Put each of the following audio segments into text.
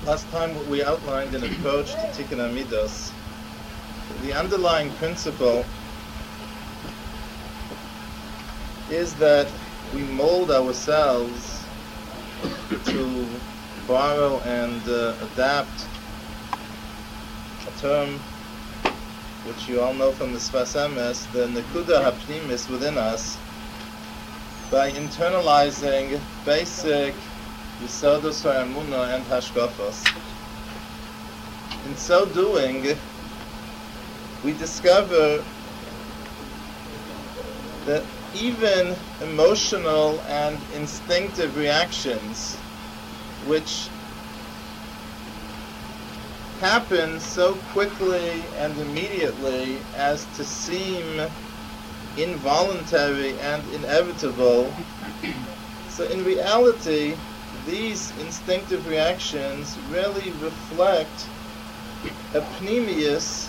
Last time we outlined an approach to Tikkun HaMidos. The underlying principle is that we mold ourselves to borrow and adapt a term which you all know from the Sfas Emes, the Nekuda HaPnimis within us, by internalizing basic Yisodos HaEmunah and Hashkafos. In so doing, we discover that even emotional and instinctive reactions, which happen so quickly and immediately as to seem involuntary and inevitable, so in reality, these instinctive reactions really reflect a pneumius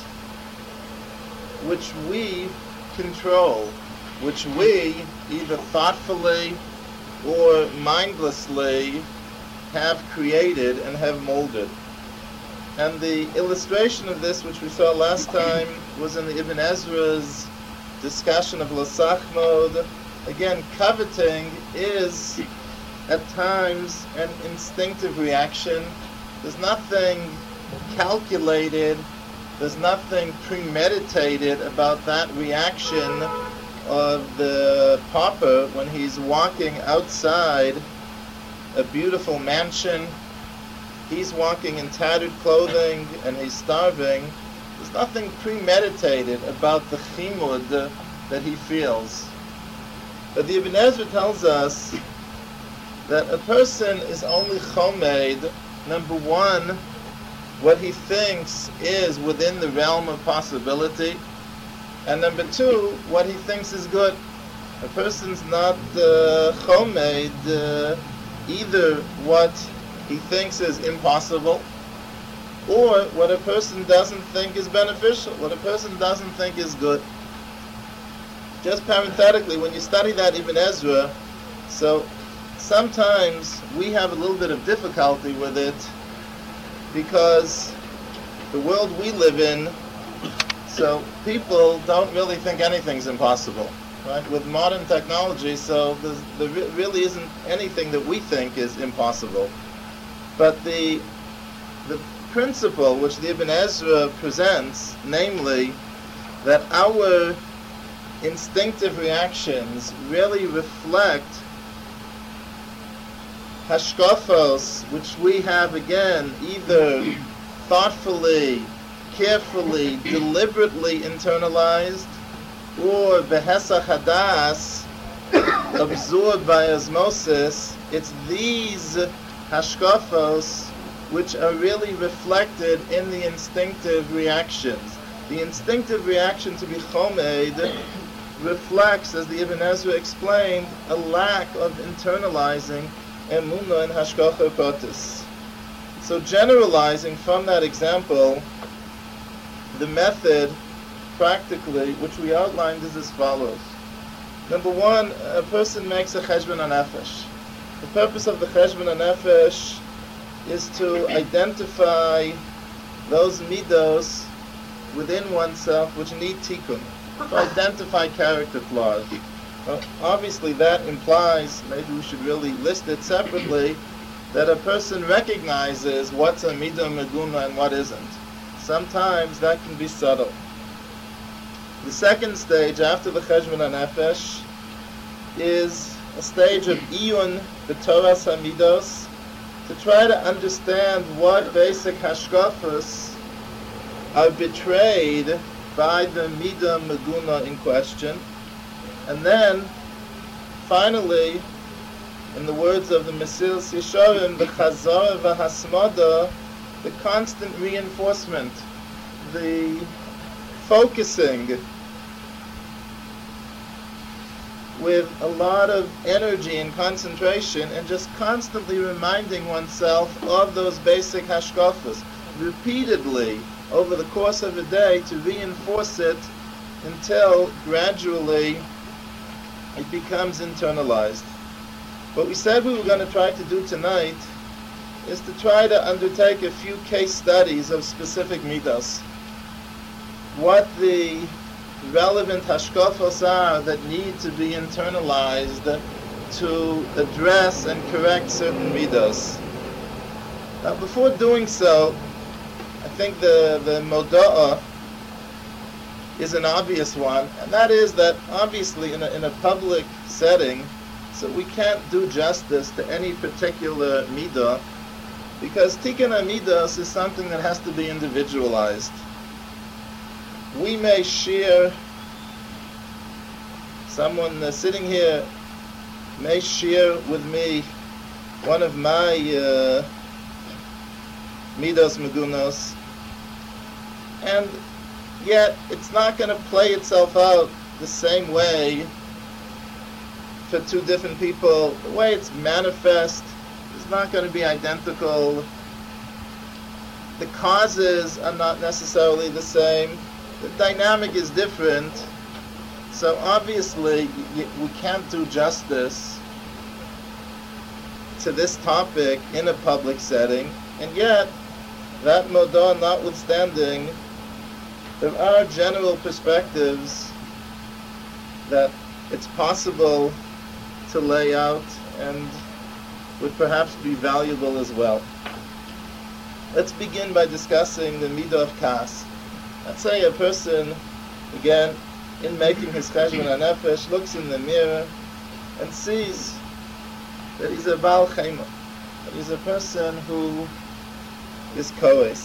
which we control, which we either thoughtfully or mindlessly have created and have molded. And the illustration of this, which we saw last time, was in the Ibn Ezra's discussion of Lasachmod. Again, coveting is at times an instinctive reaction. There's nothing calculated, there's nothing premeditated about that reaction of the pauper when he's walking outside a beautiful mansion. He's walking in tattered clothing and he's starving. There's nothing premeditated about the chimud that he feels. But the Ibn Ezra tells us that a person is only chomed, number one, what he thinks is within the realm of possibility, and number two, what he thinks is good. A person's not chomed either what he thinks is impossible or what a person doesn't think is beneficial, what a person doesn't think is good. Just parenthetically, when you study that Ibn Ezra, so sometimes we have a little bit of difficulty with it because the world we live in, so people don't really think anything's impossible, right? With modern technology, so there really isn't anything that we think is impossible. But the principle which the Ibn Ezra presents, namely that our instinctive reactions really reflect hashkafos, which we have again either thoughtfully, carefully, deliberately internalized, or behesach hadas, absorbed by osmosis. It's these hashkafos which are really reflected in the instinctive reactions. The instinctive reaction to be chomed reflects, as the Ibn Ezra explained, a lack of internalizing emunah and hashkacha pratis. So generalizing from that example, the method practically, which we outlined, is as follows. Number one, a person makes a cheshbon hanefesh. The purpose of the cheshbon hanefesh is to identify those midos within oneself which need tikkun, to identify character flaws. Obviously that implies, maybe we should really list it separately, that a person recognizes what's a midah meguna and what isn't. Sometimes that can be subtle. The second stage after the cheshbon hanefesh is a stage of iyun b'toras hamidos, to try to understand what basic hashkafos are betrayed by the midah meguna in question. And then, finally, in the words of the Mesilas Yesharim, the chazara v'hasmada, the constant reinforcement, the focusing with a lot of energy and concentration, and just constantly reminding oneself of those basic hashkafos, repeatedly over the course of a day, to reinforce it until gradually it becomes internalized. What we said we were going to try to do tonight is to try to undertake a few case studies of specific midos. What the relevant hashkafos are that need to be internalized to address and correct certain midos. Now, before doing so, I think the moda'ah is an obvious one, and that is that obviously in a public setting, so we can't do justice to any particular midah, because tikkun midos is something that has to be individualized. We may share, someone sitting here may share with me one of my midos megunos, and yet it's not going to play itself out the same way for two different people. The way it's manifest is not going to be identical. The causes are not necessarily the same. The dynamic is different. So obviously we can't do justice to this topic in a public setting, and yet that modah notwithstanding, there are general perspectives that it's possible to lay out and would perhaps be valuable as well. Let's begin by discussing the midah of kas. Let's say a person, again, in making his cheshbon hanefesh, looks in the mirror and sees that he's a Baal Chema, that he's a person who is koes.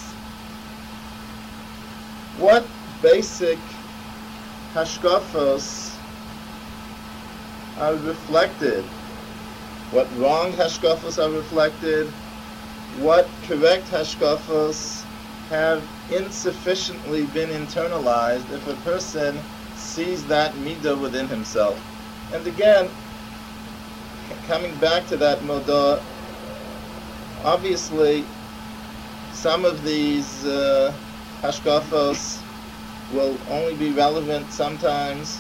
What basic hashkafos are reflected? What wrong hashkafos are reflected? What correct hashkafos have insufficiently been internalized if a person sees that midah within himself? And again, coming back to that modah, obviously some of these hashkafos will only be relevant sometimes.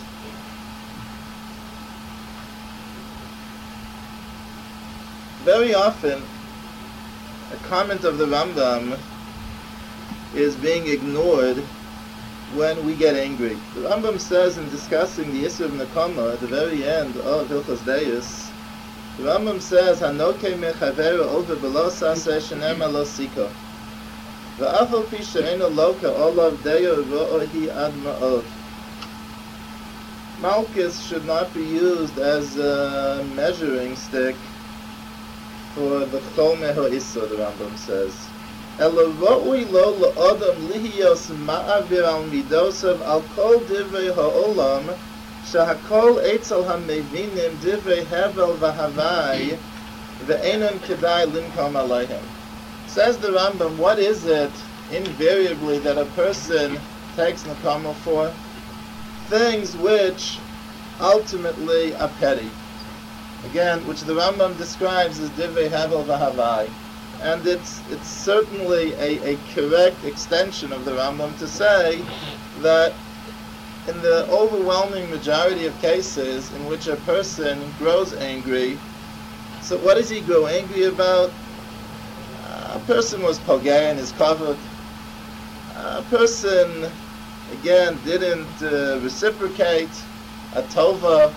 Very often, a comment of the Rambam is being ignored when we get angry. The Rambam says in discussing the issue of Nekama at the very end of Hilchos Deis, the Rambam says, "Hanoke mechavera over below saseh shenema lo siko, va'afal pi she'ena loka olav deyo ro'ohi ad ma'od." Malchus should not be used as a measuring stick for the chol meho'isa, the Rambam says. Elo ro'ui lo la'odam lihiyos ma'avir al midosav al kol divrei ha'olam shahakol eitzel ha'mevinim divrei hevel v'havai ve'enon kedai linkom aleihem. Says the Rambam, what is it invariably that a person takes nekama for? Things which ultimately are petty. Again, which the Rambam describes as divrei hevel v'havai. And it's certainly a correct extension of the Rambam to say that in the overwhelming majority of cases in which a person grows angry, so what does he grow angry about? A person was pogei in his kavod. A person, again, didn't reciprocate a tova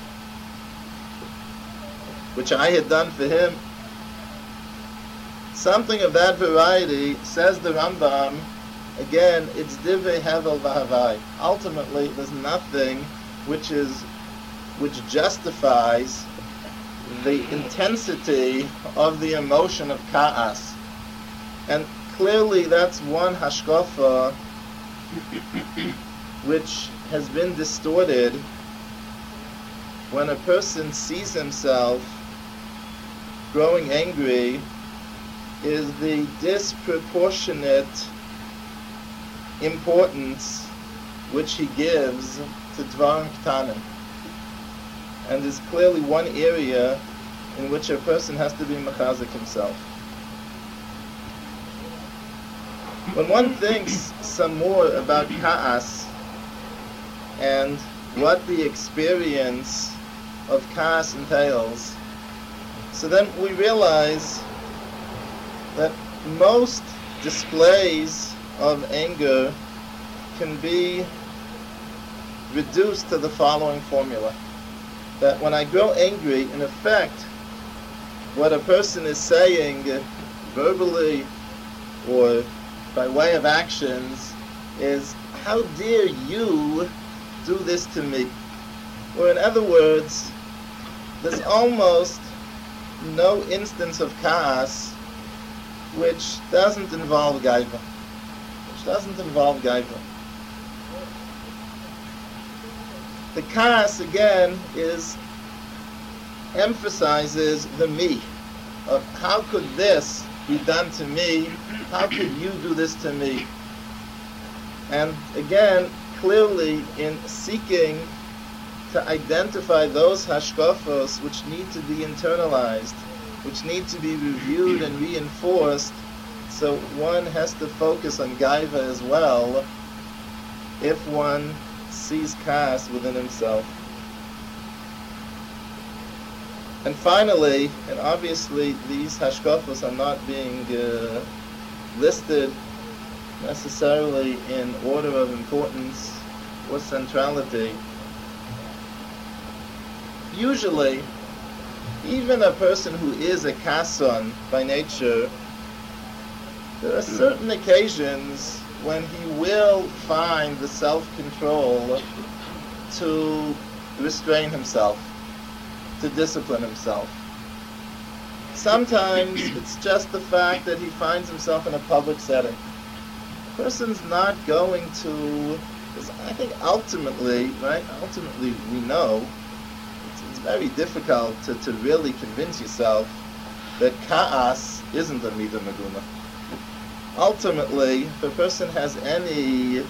which I had done for him. Something of that variety, says the Rambam, again, it's divrei hevel v'havai. Ultimately, there's nothing which justifies the intensity of the emotion of ka'as. And clearly that's one hashkafa which has been distorted when a person sees himself growing angry, is the disproportionate importance which he gives to Dvarim Ktanim, and is clearly one area in which a person has to be mechazik himself. When one thinks some more about Ka'as and what the experience of Ka'as entails, so then we realize that most displays of anger can be reduced to the following formula. That when I grow angry, in effect, what a person is saying verbally or by way of actions is, how dare you do this to me? Or in other words, there's almost no instance of Kaas which doesn't involve Gaiva. The Kaas, again, emphasizes the me, of how could this be done to me? How could you do this to me? And again, clearly in seeking to identify those hashkafos which need to be internalized, which need to be reviewed and reinforced, so one has to focus on Gaiva as well if one sees Kaas within himself. And finally, and obviously these hashkafos are not being listed necessarily in order of importance or centrality. Usually, even a person who is a Kasan by nature, there are certain occasions when he will find the self-control to restrain himself, to discipline himself. Sometimes it's just the fact that he finds himself in a public setting. The person's not going to, because I think ultimately we know it's very difficult to really convince yourself that Kaas isn't a Midah Meguna. Ultimately, if a person has any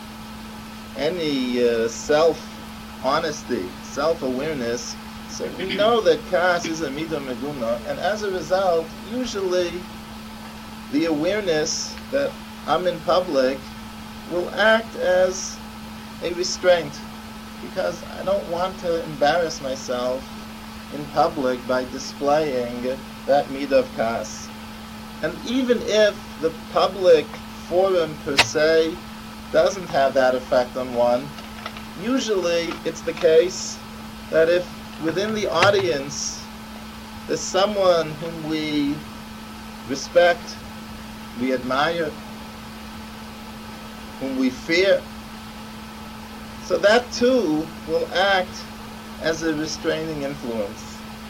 self-honesty, self-awareness, so we know that Kaas is a Midah Meguna, and as a result, usually the awareness that I'm in public will act as a restraint, because I don't want to embarrass myself in public by displaying that midah of Kaas. And even if the public forum per se doesn't have that effect on one, usually it's the case that if within the audience there's someone whom we respect, we admire, whom we fear, so that too will act as a restraining influence.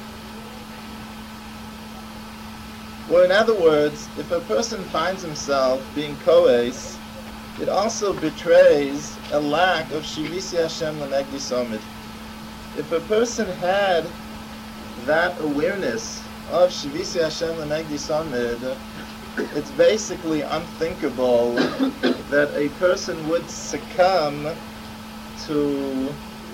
Or in other words, if a person finds himself being koes, it also betrays a lack of Shivisi Hashem L'Negdi Somid. If a person had that awareness of Shivisi Hashem L'Negdi Somid, it's basically unthinkable that a person would succumb to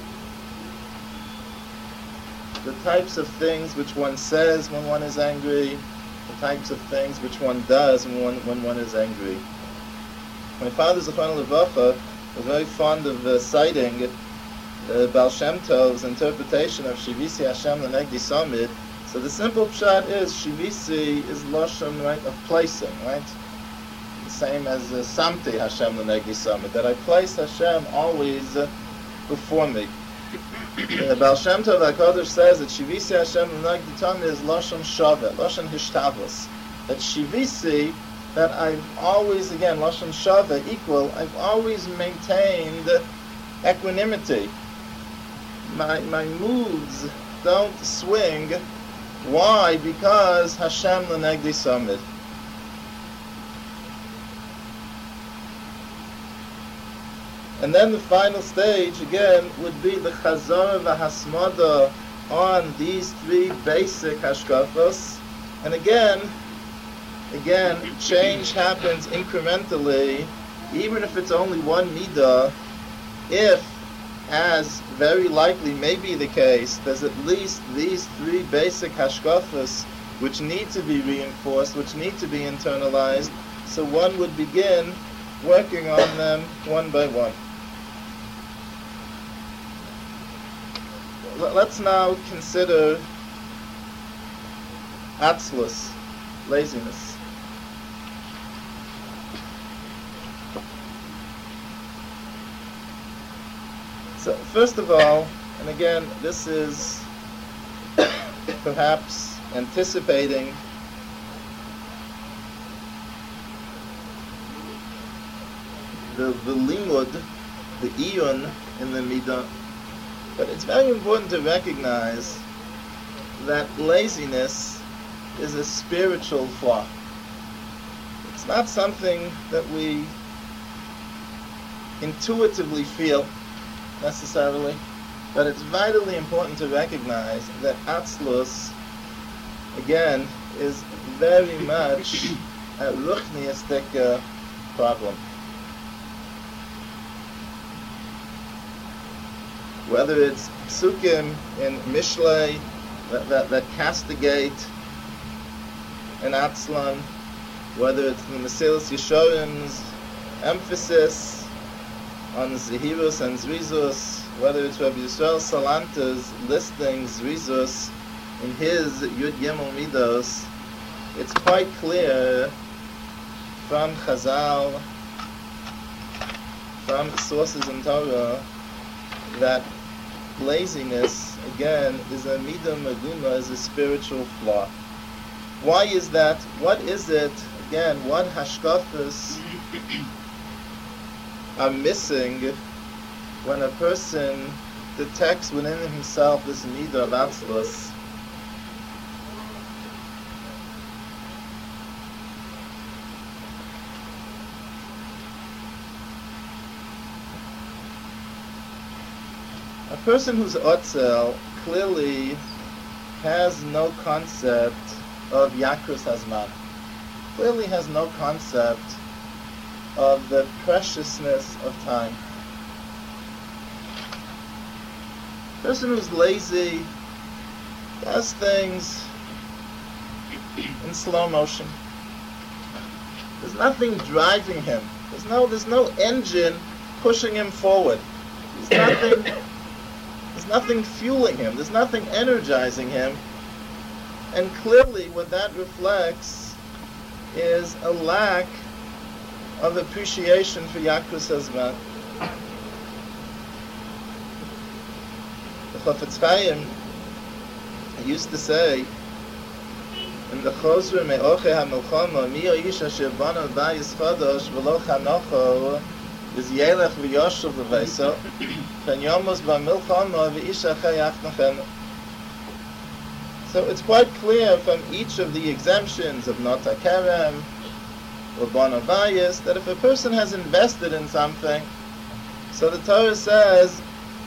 the types of things which one says when one is angry, the types of things which one does when one is angry. My father, Zechron Levacha, was very fond of citing Baal Shem Tov's interpretation of Shivisi Hashem L'Negdi Somid. So the simple pshat is, Shivisi is Lashon, right, of placing, right? The same as Samti Hashem L'Negdi Somid, that I place Hashem always before me. Baal Shem Tov HaKadosh says that Shivisi Hashem L'Negdi Somid is Lashon Shaveh, Lashon Hishtavos. That Shivisi, that I've always, again, Lashon Shaveh, equal, I've always maintained equanimity. My moods don't swing. Why? Because Hashem L'Negdi Somid. And then the final stage, again, would be the Chazor v'Hasmada on these three basic hashkafos. And again, change happens incrementally, even if it's only one midah, if, as very likely may be the case, there's at least these three basic hashkafos which need to be reinforced, which need to be internalized, so one would begin working on them one by one. Let's now consider atzlus, laziness. So first of all, and again, this is perhaps anticipating the limud, the iyun in the midah, but it's very important to recognize that laziness is a spiritual flaw. It's not something that we intuitively feel necessarily, but it's vitally important to recognize that atzlus, again, is very much a ruchniistic problem. Whether it's psukim in Mishlei that castigate an atzlan, whether it's the Mesilas Yesharim's emphasis on Zehirus and Zrizus, whether it's Rabbi Yisrael Salanter's listing Zrizus in his Yud Gimel Midos, it's quite clear from Chazal, from sources in Torah, that laziness, again, is a midah meguna, is a spiritual flaw. Why is that? What is it? Again, what hashkafas are missing when a person detects within himself this midah of atzlus? A person who's otzel clearly has no concept of yakrus hazman. Clearly has no concept of the preciousness of time. A person who's lazy does things in slow motion. There's nothing driving him. There's no engine pushing him forward. There's nothing fueling him. There's nothing energizing him. And clearly what that reflects is a lack of appreciation for Yakrus Hazman. The Chafetz Chaim used to say in the Chosre Me'oche HaMilchama, Mi Oish Asher Bana Bayis Chodosh V'lo Chanocho is Yelech V'yoshev V'veiso Chen Yomos B'milchama V'ish Achei Achnachenu. So it's quite clear from each of the exemptions of Nota Kerem or Bana Bayis that if a person has invested in something, so the Torah says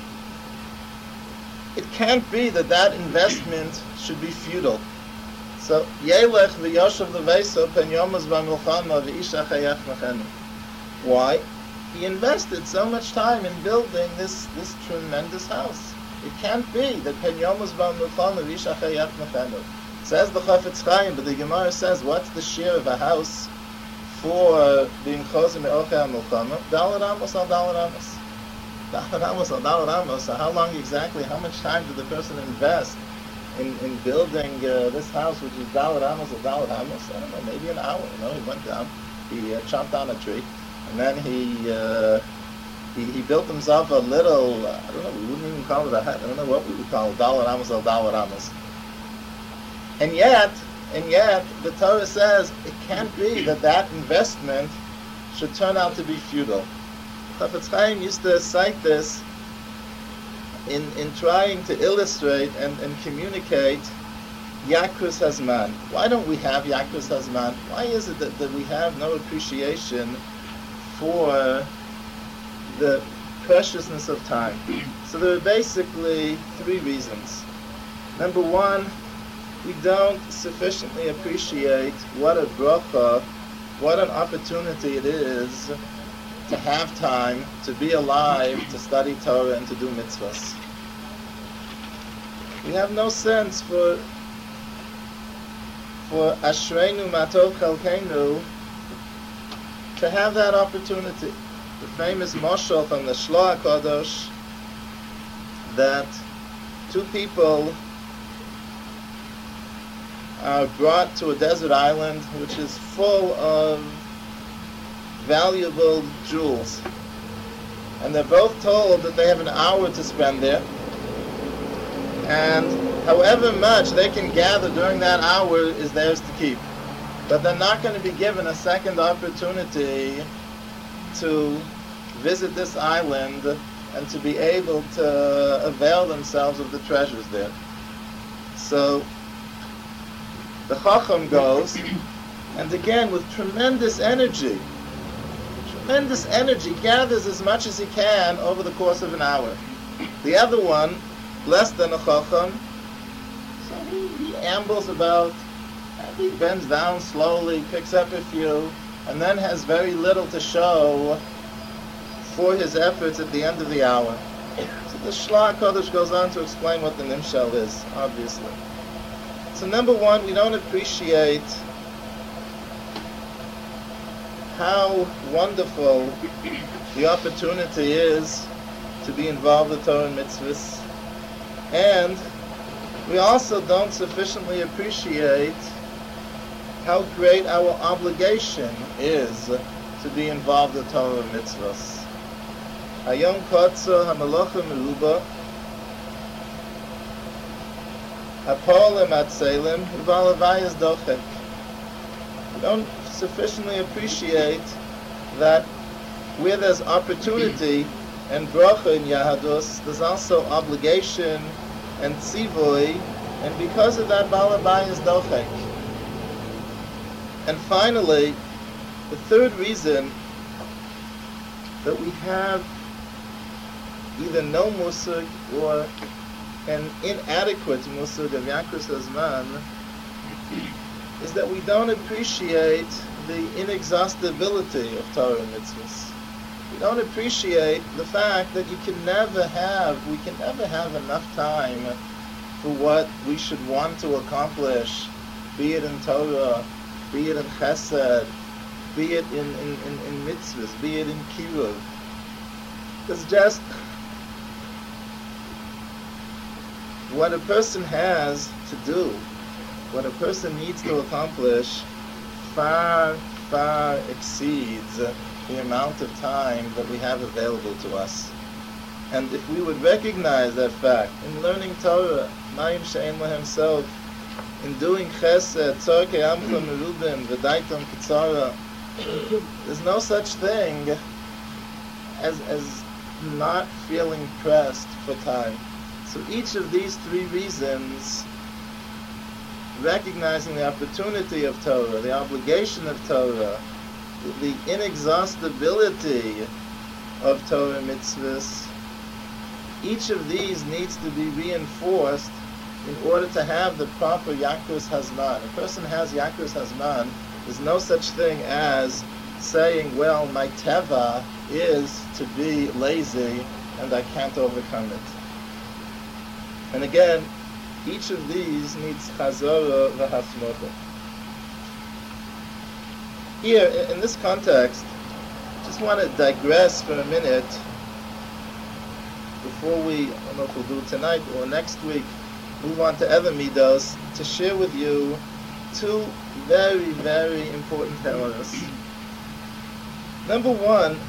it can't be that that investment should be futile. So Yelech V'yoshev V'veiso Chen Yomos B'milchama V'ish Achei Achnachenu. Why? He invested so much time in building this tremendous house. It can't be that Pen Yomus Ba'Milchama V'ish Achei Achnachenu. Says the Chafetz Chaim, but the Gemara says, what's the share of a house for being Chosem Me'oche HaMilchama? Dalar Amos al Dalar Amos. Dalar Amos al Dalar Amos. So how long exactly, how much time did the person invest in building this house, which is Dalar Amos al Dalar Amos? I don't know, maybe an hour. He went down, he chopped down a tree, and then he built himself a little, I don't know, we wouldn't even call it a hut. I don't know what we would call it, Dalar Amos al Dalar Amos. And yet, the Torah says it can't be that investment should turn out to be futile. Chafetz Chaim used to cite this in trying to illustrate and communicate Yakrus Hazman. Why don't we have Yakrus Hazman? Why is it that we have no appreciation for the preciousness of time? So there are basically three reasons. Number one, we don't sufficiently appreciate what a bracha, what an opportunity it is to have time, to be alive, to study Torah and to do mitzvahs. We have no sense for Ashreinu Matov Chalkeinu to have that opportunity. The famous mashal from the Shloah HaKadosh that two people are brought to a desert island which is full of valuable jewels. and they're both told that they have an hour to spend there, and however much they can gather during that hour is theirs to keep. But they're not going to be given a second opportunity to visit this island and to be able to avail themselves of the treasures there. So the Chacham goes, and again with tremendous energy, gathers as much as he can over the course of an hour. The other one, less than a Chacham, so he ambles about, he bends down slowly, picks up a few, and then has very little to show for his efforts at the end of the hour. So the Shla Kodesh goes on to explain what the Nimshal is, obviously. So number one, we don't appreciate how wonderful the opportunity is to be involved with Torah and mitzvahs, and we also don't sufficiently appreciate how great our obligation is to be involved with Torah and mitzvahs. Hayom kotza hamalacha meruba hapolim atzelim uvalavayas dochek. We don't sufficiently appreciate that where there's opportunity and bracha in Yahadus, there's also obligation and tzivoy, and because of that, balavayas dochek. And finally, the third reason that we have either no musug or an inadequate musug of Yakus Hazman is that we don't appreciate the inexhaustibility of Torah and mitzvahs. We don't appreciate the fact that we can never have enough time for what we should want to accomplish, be it in Torah, be it in Chesed, be it in mitzvahs, be it in kiruv. It's just what a person has to do, what a person needs to accomplish, far, far exceeds the amount of time that we have available to us. And if we would recognize that fact in learning Torah, Mayim She'en Lahem himself, in doing Chesed, Tzorkei Amcha Merubim, V'daitam Kitzara, there's no such thing as not feeling pressed for time. So each of these three reasons, recognizing the opportunity of Torah, the obligation of Torah, the inexhaustibility of Torah mitzvahs, each of these needs to be reinforced in order to have the proper Yakus Hazman. A person has Yakus Hazman. There's no such thing as saying, well, my teva is to be lazy and I can't overcome it. And again, each of these needs chazorah v'hasmocha. Here, in this context, I just want to digress for a minute before we, I don't know if we'll do it tonight or next week, move on to other midos, to share with you two very, very important halalas. Number one,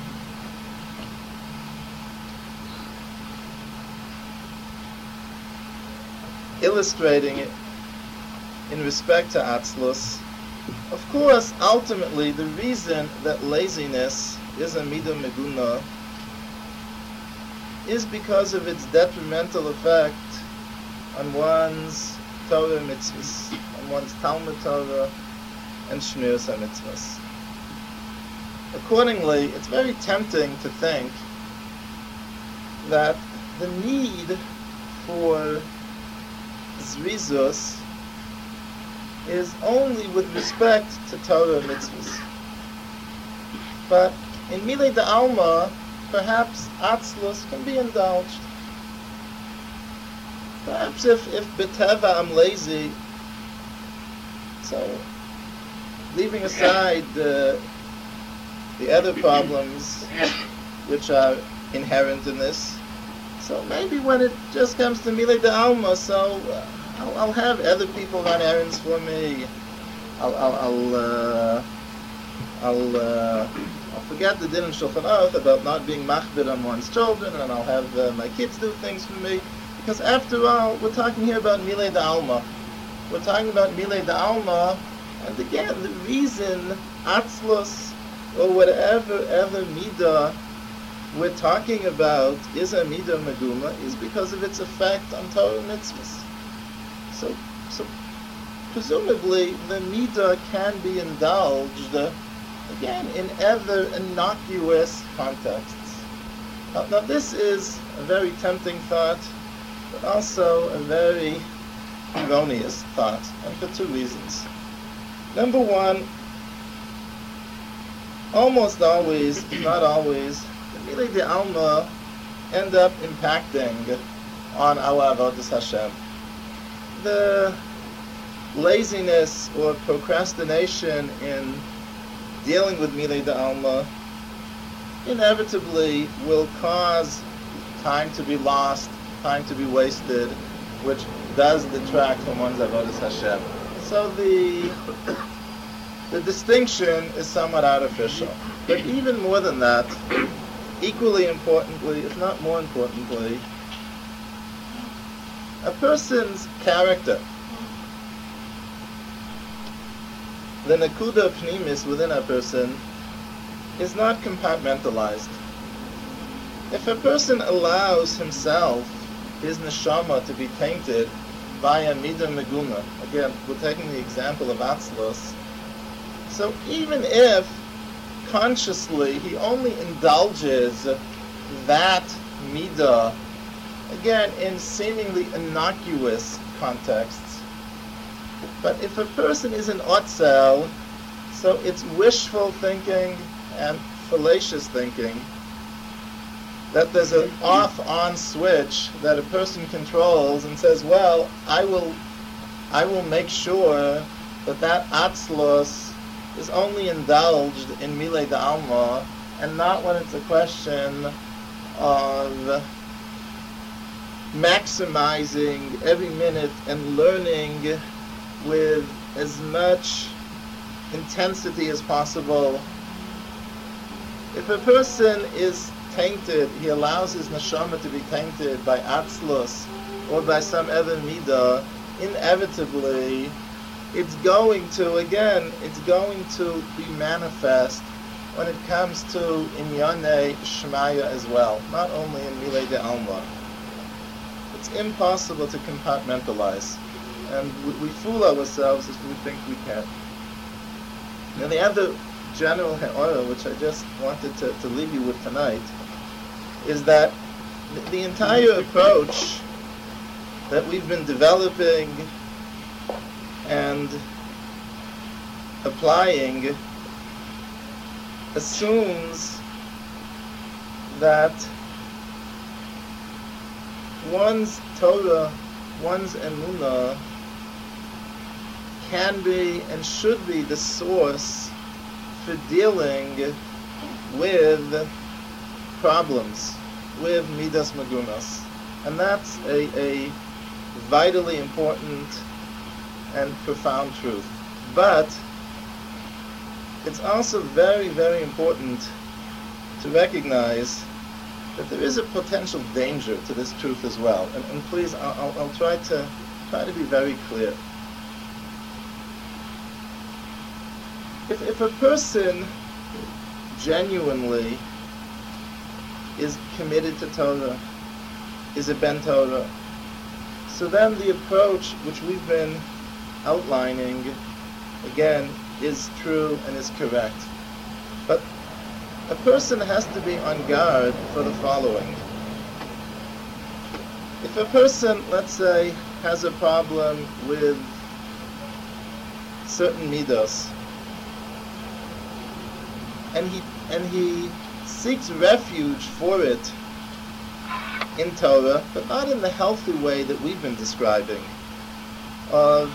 illustrating it in respect to Atzlus. Of course, ultimately, the reason that laziness is a midah meguna is because of its detrimental effect on one's Torah mitzvahs, on one's Talmud Torah and Shmiras HaMitzvahs. Accordingly, it's very tempting to think that the need for Zrizus is only with respect to Torah mitzvahs. But in Milei D'Alma, perhaps Atzlus can be indulged. Perhaps if B'Teva I'm lazy, so leaving aside the other problems which are inherent in this, so maybe when it just comes to Milei D'Alma, so I'll have other people run errands for me. I'll I'll forget the din in Shulchan Aruch about not being machbir on one's children, and I'll have my kids do things for me. Because after all, we're talking here about Milei D'Alma. We're talking about Milei D'Alma, and again, the reason Atzlus, or whatever other midah we're talking about is a midah meguma, is because of its effect on Torah mitzvahs. So presumably the midah can be indulged again in other innocuous contexts. Now this is a very tempting thought, but also a very erroneous thought, and for two reasons. Number one, almost always, if not always, the Milei D'Alma end up impacting on our avodas Hashem. The laziness or procrastination in dealing with Milei D'Alma inevitably will cause time to be lost, time to be wasted, which does detract from one's avodas Hashem. So the distinction is somewhat artificial. But even more than that, equally importantly, if not more importantly, a person's character, the nakuda pnimis within a person, is not compartmentalized. If a person allows himself, his neshama, to be tainted by a midah meguna, again, we're taking the example of Atzlus, so even if consciously he only indulges that midah, again, in seemingly innocuous contexts, but if a person is an otzel, so it's wishful thinking and fallacious thinking, that there's an off-on switch that a person controls and says, well, I will make sure that atzlos is only indulged in Milei D'Alma, and not when it's a question of maximizing every minute and learning with as much intensity as possible. If a person is tainted, he allows his neshama to be tainted by atzlus or by some other midah, inevitably it's going to be manifest when it comes to Inyanei Shmaya as well, not only in Milei D'Alma. It's impossible to compartmentalize, and we fool ourselves if we think we can. Now the other general ha'ara, which I just wanted to leave you with tonight, is that the entire approach that we've been developing and applying assumes that one's Torah, one's emunah, can be and should be the source for dealing with problems, with midas magunas. And that's a vitally important and profound truth. But it's also very, very important to recognize that there is a potential danger to this truth as well. And please, I'll try to be very clear. If a person genuinely is committed to Torah, is a ben Torah, so then the approach which we've been outlining, again, is true and is correct. But a person has to be on guard for the following. If a person, let's say, has a problem with certain midos, and he seeks refuge for it in Torah, but not in the healthy way that we've been describing, of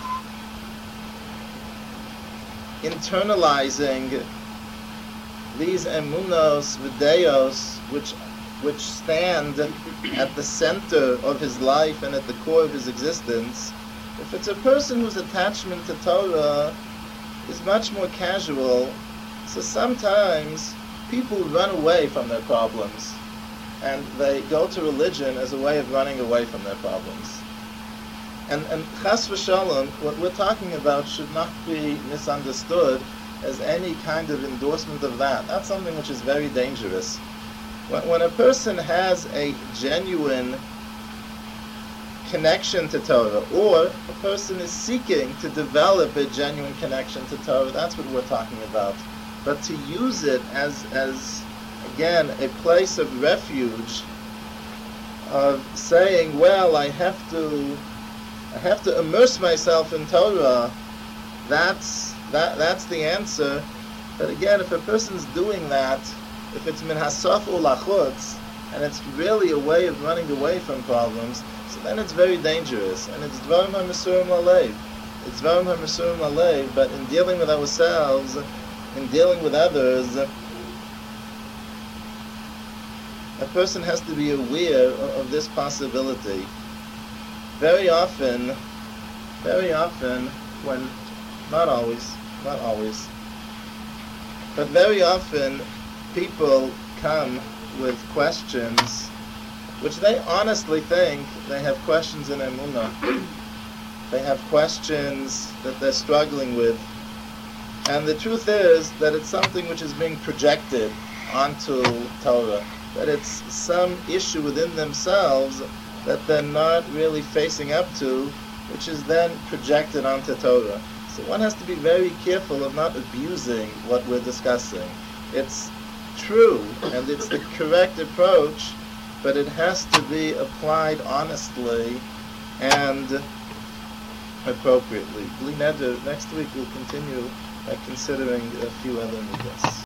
internalizing these emunos, videos, which stand at the center of his life and at the core of his existence. If it's a person whose attachment to Torah is much more casual, So sometimes people run away from their problems, and they go to religion as a way of running away from their problems. And chas v'shalom, what we're talking about should not be misunderstood as any kind of endorsement of that. That's something which is very dangerous. When a person has a genuine connection to Torah, or a person is seeking to develop a genuine connection to Torah, that's what we're talking about. But to use it as again, a place of refuge, of saying, well, I have to immerse myself in Torah, that's the answer. But again, if a person's doing that, if it's min hasaf u lachutz, and it's really a way of running away from problems, so then it's very dangerous. And it's dvarim ha-mesurim lalev. It's dvarim ha-mesurim lalev, but in dealing with ourselves, in dealing with others, a person has to be aware of this possibility. Very often, when, not always, but very often people come with questions which they honestly think they have questions in Emunah. They have questions that they're struggling with. And the truth is that it's something which is being projected onto Torah. That it's some issue within themselves that they're not really facing up to, which is then projected onto Torah. So one has to be very careful of not abusing what we're discussing. It's true, and it's the correct approach, but it has to be applied honestly and appropriately. Bli neder, next week we'll continue by considering a few other midas.